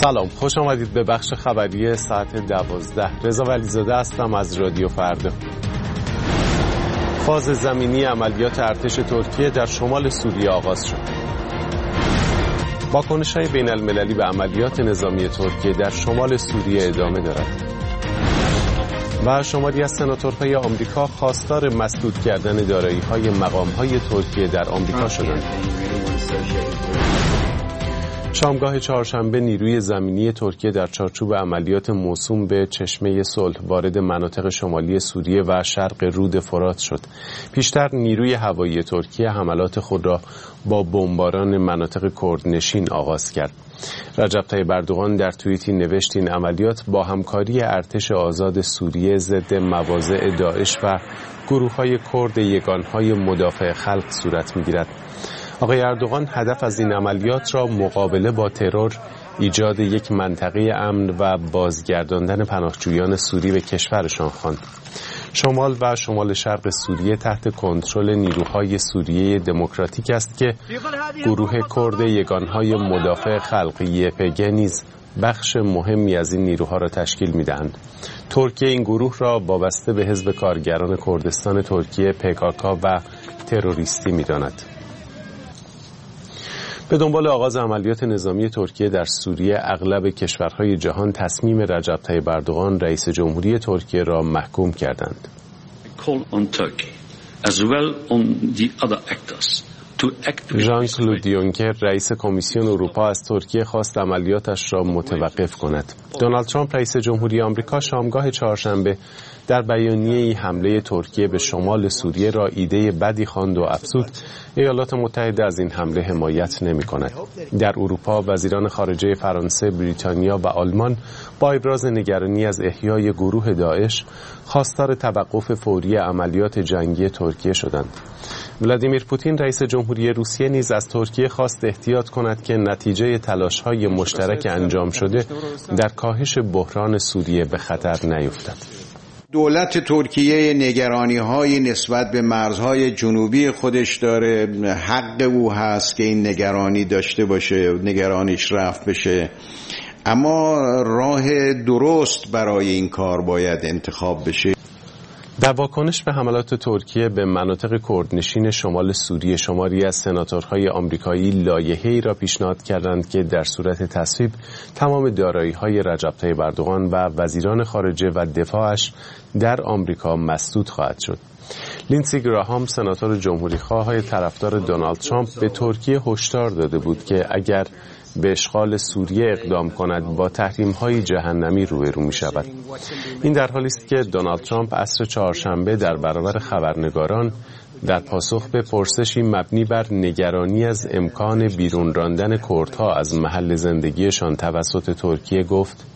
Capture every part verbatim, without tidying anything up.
سلام، خوش آمدید به بخش خبری ساعت دوازده. رضا ولیزاده هستم از رادیو فردا. فاز زمینی عملیات ارتش ترکیه در شمال سوریه آغاز شد. واکنش‌های بین المللی به عملیات نظامی ترکیه در شمال سوریه ادامه دارد. و شماری از سناتورهای آمریکا خواستار مسدود کردن دارایی‌های مقام‌های ترکیه در آمریکا شدند. شامگاه چهارشنبه نیروی زمینی ترکیه در چارچوب عملیات موسوم به چشمه صلح وارد مناطق شمالی سوریه و شرق رود فرات شد. پیشتر نیروی هوایی ترکیه حملات خود را با بمباران مناطق کردنشین آغاز کرد. رجب طیب اردوغان در توییتی نوشت این عملیات با همکاری ارتش آزاد سوریه ضد مواضع داعش و گروه‌های کرد یگانهای مدافع خلق صورت می‌گیرد. آقای اردوغان هدف از این عملیات را مقابله با ترور، ایجاد یک منطقه امن و بازگرداندن پناهجویان سوری به کشورشان خواند. شمال و شمال شرق سوریه تحت کنترل نیروهای سوریه دموکراتیک است که گروه کرد یگانهای مدافع خلق یه پی جی نیز بخش مهمی از این نیروها را تشکیل می‌دهند. ترکیه این گروه را وابسته به حزب کارگران کردستان ترکیه پی کی کی و تروریستی می‌داند. به دنبال آغاز عملیات نظامی ترکیه در سوریه، اغلب کشورهای جهان تصمیم رجب طیب اردوغان رئیس جمهوری ترکیه را محکوم کردند. ژان کلود یونکر رئیس کمیسیون اروپا از ترکیه خواست عملیاتش را متوقف کند. دونالد ترامپ رئیس جمهوری آمریکا شامگاه چهارشنبه در بیانیه‌ای حمله ترکیه به شمال سوریه را ایده بدی خواند و افزود ایالات متحده از این حمله حمایت نمی‌کند. در اروپا وزیران خارجه فرانسه، بریتانیا و آلمان با ابراز نگرانی از احیای گروه داعش خواستار توقف فوری عملیات جنگی ترکیه شدند. ولادیمیر پوتین رئیس جمهوری روسیه نیز از ترکیه خواست احتیاط کند که نتیجه تلاش‌های مشترک انجام شده در کاهش بحران سوریه به خطر نیفتد. دولت ترکیه نگرانی‌های نسبت به مرزهای جنوبی خودش داره، حق او هست که این نگرانی داشته باشه، نگرانیش رفع بشه، اما راه درست برای این کار باید انتخاب بشه. در واکنش به حملات ترکیه به مناطق کردنشین شمال سوریه، شماری از سناتورهای آمریکایی لایحه‌ای را پیشنهاد کردند که در صورت تصویب تمام دارایی‌های رجب طیب اردوغان و وزیران خارجه و دفاعش در آمریکا مسدود خواهد شد. لینسی گراهام سناتور جمهوری‌خواه طرفدار دونالد ترامپ به ترکیه هشدار داده بود که اگر به اشغال سوریه اقدام کند با تحریم‌های جهنمی روبرو می‌شود. این در حالی است که دونالد ترامپ عصر چهارشنبه در برابر خبرنگاران در پاسخ به پرسشی مبنی بر نگرانی از امکان بیرون راندن کردها از محل زندگیشان توسط ترکیه گفت: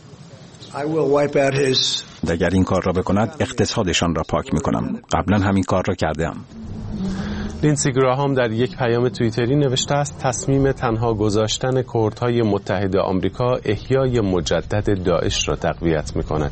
اگر این کار را بکند اقتصادشان را پاک می‌کنم. قبلا همین کار را کردم. لینسی گراهام در یک پیام توییتری نوشته است تصمیم تنها گذاشتن کردهای متحد آمریکا احیای مجدد داعش را تقویت می‌کند.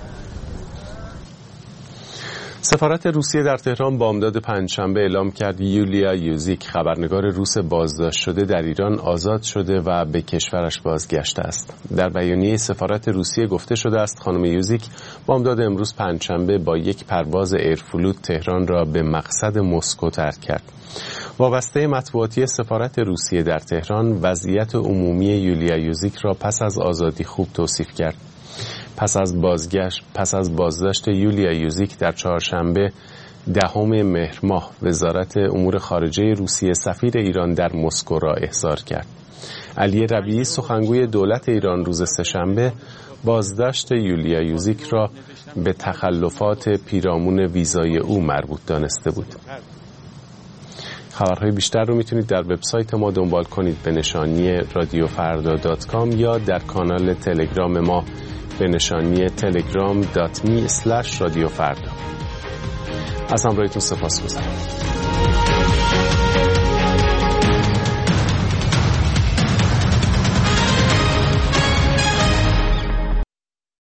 سفارت روسیه در تهران بامداد پنجشنبه اعلام کرد یولیا یوزیک، خبرنگار روس بازداشت شده در ایران، آزاد شده و به کشورش بازگشته است. در بیانیه سفارت روسیه گفته شده است خانم یوزیک بامداد امروز پنجشنبه با یک پرواز ایرفلوت تهران را به مقصد مسکو ترک کرد. وابسته مطبوعاتی سفارت روسیه در تهران وضعیت عمومی یولیا یوزیک را پس از آزادی خوب توصیف کرد. پس از بازگشت پس از بازداشت یولیا یوزیک در چهارشنبه دهم مهر ماه وزارت امور خارجه روسیه سفیر ایران در مسکو را احضار کرد. علی ربیعی سخنگوی دولت ایران روز سه‌شنبه بازداشت یولیا یوزیک را به تخلفات پیرامون ویزای او مربوط دانسته بود. خبرهای بیشتر رو میتونید در وبسایت ما دنبال کنید به نشانی رادیو فردا دات کام یا در کانال تلگرام ما به نشانی تلگرام دات می اسلش رادیو فردا. از همراهیتون سپاسگزارم.